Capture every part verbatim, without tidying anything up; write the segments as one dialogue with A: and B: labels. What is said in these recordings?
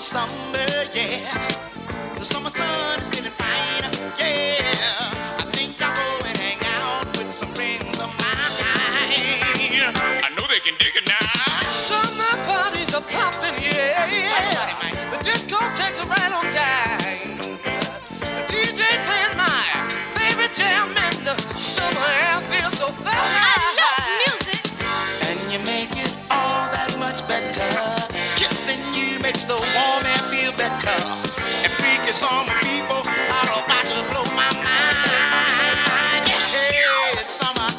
A: summer, yeah. The summer sun is feeling fine, yeah. I think I'll go and hang out with some friends of mine. I know they can dig it now. Summer parties are popping, yeah, yeah. The discotheques are right on time. The D J's playing my favorite jam, and the summer air feels so fine.
B: I love music.
A: And you make it all that much better. Kissing you makes the warm air feel better. And freaky summer people are about to blow my mind. Yeah, it's summer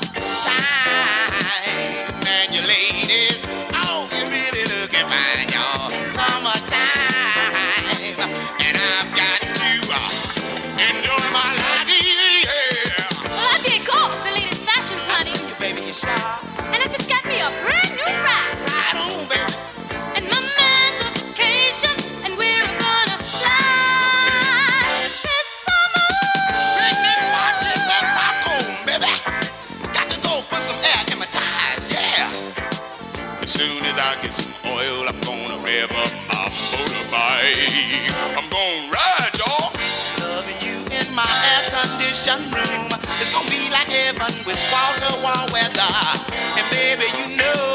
A: time. And you ladies, oh, you're really looking fine, y'all. Summertime. And I've got to uh, enjoy my life, yeah.
B: Well, I did go the latest fashions,
A: I
B: honey.
A: see you, baby, you're sharp.
B: And I just got me a brand new ride.
A: Right on, baby.
B: And my man's on vacation, and we're gonna fly this summer.
A: Pregnant bottles and popcorn, baby. Got to go put some air in my tires, yeah. As soon as I get some oil, I'm gonna rev up my motorbike. I'm gonna ride, y'all. Loving you in my air-conditioned room. It's gonna be like heaven with wall-to-wall weather. And baby, you know